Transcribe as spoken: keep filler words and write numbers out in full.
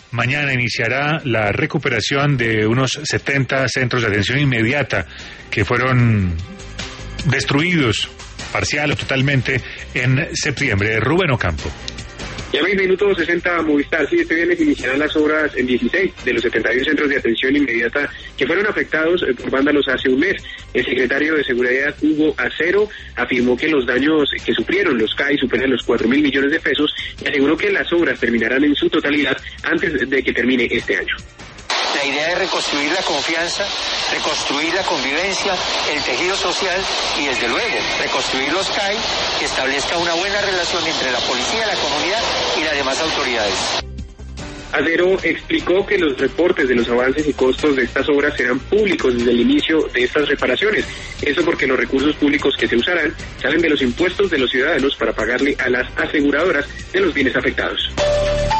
Mañana iniciará la recuperación de unos setenta centros de atención inmediata que fueron destruidos parcial o totalmente en septiembre. Rubén Ocampo. Ya en minuto sesenta Movistar, sí, este viernes iniciarán las obras en dieciséis de los setenta y uno centros de atención inmediata que fueron afectados por vándalos hace un mes. El secretario de Seguridad, Hugo Acero, afirmó que los daños que sufrieron los C A I superan los cuatro mil millones de pesos y aseguró que las obras terminarán en su totalidad antes de que termine este año. La idea es reconstruir la confianza, reconstruir la convivencia, el tejido social y desde luego reconstruir los C A I, que establezca una buena relación entre la policía, la comunidad y las demás autoridades. Acero explicó que los reportes de los avances y costos de estas obras serán públicos desde el inicio de estas reparaciones. Eso porque los recursos públicos que se usarán salen de los impuestos de los ciudadanos para pagarle a las aseguradoras de los bienes afectados.